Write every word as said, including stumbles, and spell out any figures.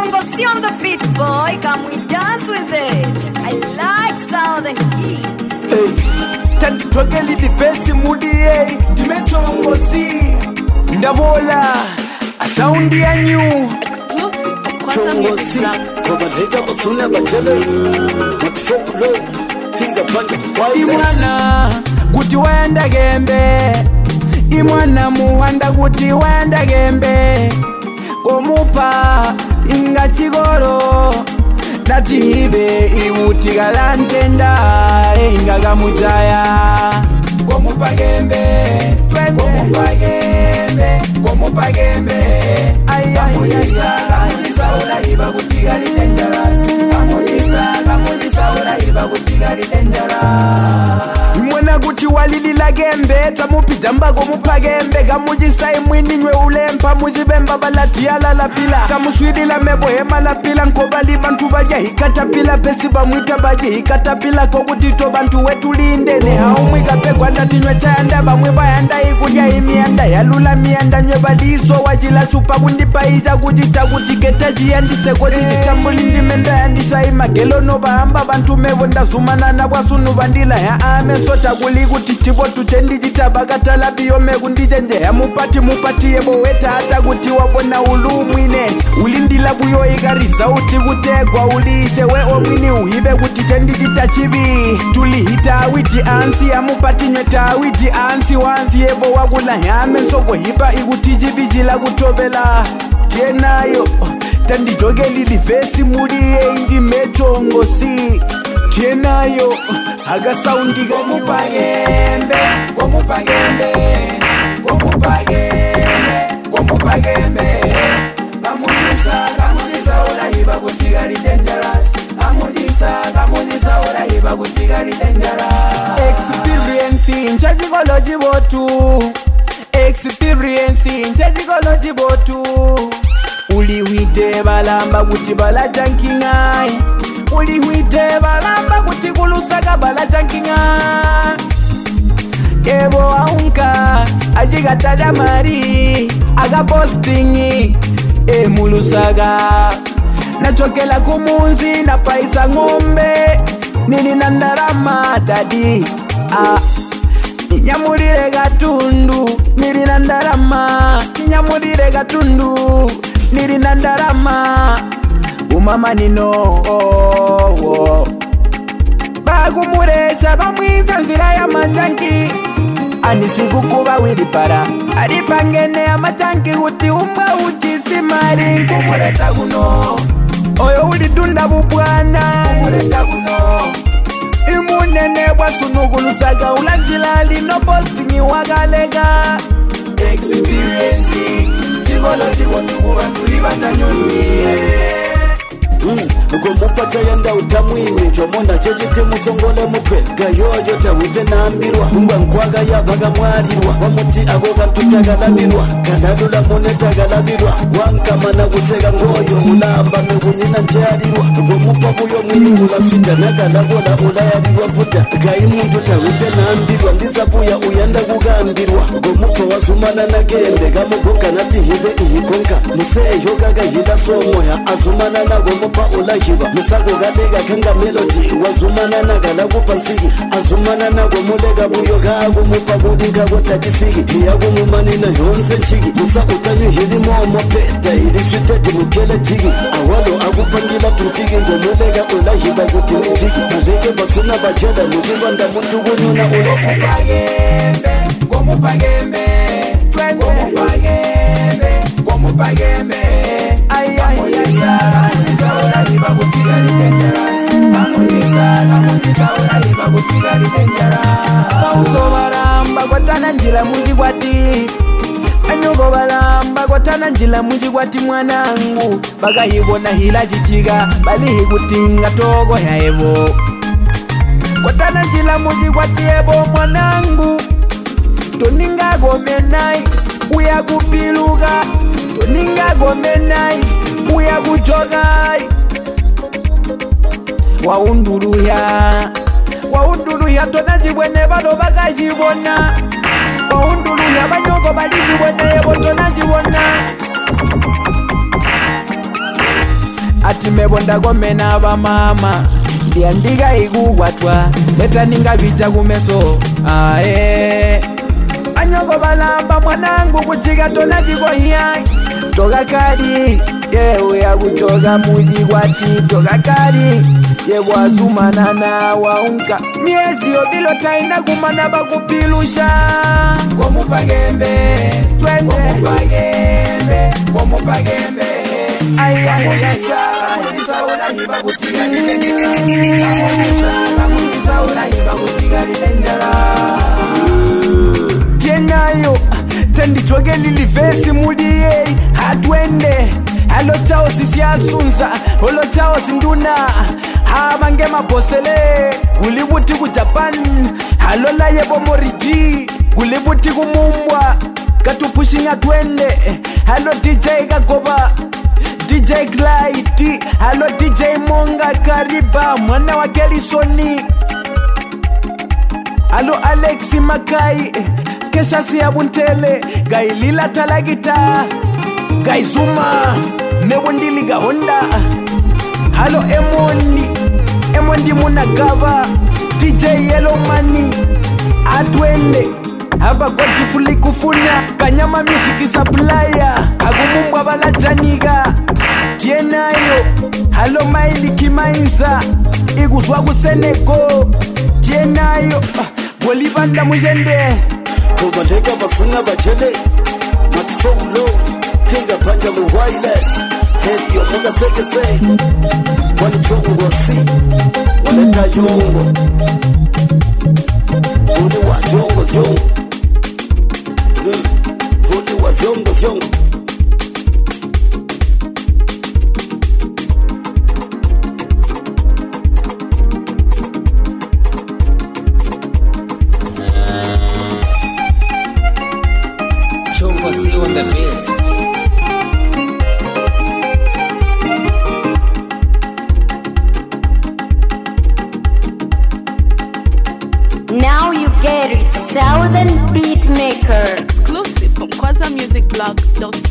Chongosi on the beat, boy. Come we dance with it. I like southern hits. Hey, tanditwageli livesi mudi hey. Dimechongosi Ndavola a sound ya new exclusive Kwanza Music Club. Kobaleka basuna bajele Matfolo Higa panja Imwana Guti wenda gembe Imwana muwanda guti wenda gembe Komupa Inga chigoro Nati hibe Iwuti galantenda Inga gamujaya Komupa gembe Komupa gembe Komupa gembe Kamujisa Kamujisa ula iba kutigari dangerous Kamujisa Kamujisa ula iba kutigari dangerous Imwana guti walili la gembe Tamupita mbago mupa gembe Kamujisa imwini nywe ulempa Mujibemba balati ala la pila Kamuswidi la mebo hema la pila Nkobali bantu badia hikata pila Pesi bamwita badia hikata pila Kogutito bantu wetu lindene Haumwika pekwa ndatinywe chanda Bamwe bayanda ikuja imianda Yalula mianda nywe baliso Wajila chupa kundipa iza kujita kutiketa Jiandise kwa jitambuli ndimenda Yandisa imagelo no bahamba Bantu mevo ndazumana na wasunu bandila Ya ame sota kuli kuti chivo tuchendi jitabagata Labi ome kundijenje Ya mupati mupati yebo weta Hata kuti wabona ulumwine Ulindila buyo igari sauti kutegwa Ulise we omwini uhibe kuti chendi jitachibi Tulihita witi ansi ya mupati nyeta witi ansi Wansi yebo wakula ya ame soko hiba ikuti jibijila kutobela Tienayo Tandi joge lili vesi muri Eindi mechongosi Tienayo Haga saundi Komupa gembe Komupa gembe Komupa gembe Komupa gembe Kamujisa Kamujisa ula hiba kutigari dangerous Kamujisa Kamujisa ula hiba kutigari dangerous Experience Nchazikoloji botu Experience Nchazikoloji botu Uliwite balamba kuti bala jankingai Uliwite balamba kuti kulusaka bala jankingai Ebo aunka Ajiga tajamari Aga postingi E mulusaga Nachokela kumunzi Na paisa ngombe Nini nandarama dadi Ah Nyamurire gatundu Niri nandarama Nyamurire gatundu Niri nandarama Umama nino oh, oh. Bagumuresa bamwiza nzira ya manjanki Anisiku kuba wiripara Aripangene ya machanki Uti umba uchisimari Kumureta kuno Oyo ulidunda bubwana Kumureta kuno Imunene wasunugulusaga Ulanjila lino postingi wagalega Experience Chigolo chibotu kubantu libandanyoni Gomupa chayenda utamwini Chomona chechite musongole mutwe Gayoyo tawite nambirwa Umba nkwaga yabaga mwarirwa Wamuti agoga ntutagalabirwa Kalalula monetagalabirwa Wankamana gusega ngoyo Ulamba megunyina ncharirwa Gomupa kuyo mwini ulafita Nagalagola ulayarirwa puta Gaimundu tawite nambirwa Ndisabuya uyanda kugambirwa Gomupa wazumana na gembe Gamugoka nati hive ihikonka Museyo gaga hila somoya Azumana na gomupa ulahiva Misago galega kanga melody Wazumana na galagupa nsigi Azumana na gomulega buyo gago mupa gudinka gota jisigi Niyago mumani na yonze nchigi Musa utanyu hili momo peta Ili switeti mukele jigi Awalo agupangila tunchigi Gomulega ulahiva guti nchigi Narege basuna bajeda Lugibanda muntu gunyuna ulahiva Gomupa gembe Gomupa gembe Gomupa gembe Ay ay ay Kamujisa ula hiba kutigari dangerous Kamujisa Kamujisa ula hiba kutigari dangerous Pauso baramba Kotana njila mujikwati Anyugo baramba Kotana njila mujikwati mwanangu Baga hibona hila chichiga Bali higutinga togo ya evo Kotana njila mujikwati ebo mwanangu Toninga gomenai Uya kupiluga Toninga gomenai Uya kujogai Waunduruya Waunduruya tonazibwene balo bagajibona Waunduruya banyoko balijibwene yebo tonazibona mutima ebonda gomena bamama ndiandiga igugwatwa leta ninga bija kumeso ae anyoko balamba mwanangu kuchiga tona jigohia toga kari yewe ya kutoga muji gwati toga kari yewe azumana na waunka miezi obilo taina kumana bakupilusha komupagembe twende komupagembe komupagembe ayayayasa saula hiba kutiga nilenjara saula hiba kutiga nilenjara tienayo tendi toge lili vesi muliye hatwende halo chao sisi asunza holo chao sinduna habange mabosele kulibuti ku Japan halo la yebo moriji kulibuti ku mumbwa katupushinga twende halo D J Gagoba D J Clyde halo D J Monga Kariba mwana wa Kelisoni halo Alexi Makai kesha siya buntele gailila talagita gaizuma nebundili ga Honda halo Emondi Emondi Munagaba D J Yellow Money atwende haba goti fuli kufuna kanyama music supplier agumumbwa balajaniga tienayo halo Maili Kimainza iguswa kuseneko tienayo bolibanda mujende kubaleka basuna bachele makfolo hinga panja mu wireless heri yo moga seke se wani chongo si wani tayongo uli wa chongo zongo uli wa zongo zongo on the beat. Now you get it, Southern Beatmaker. Exclusive from Kwaza Music Blog dot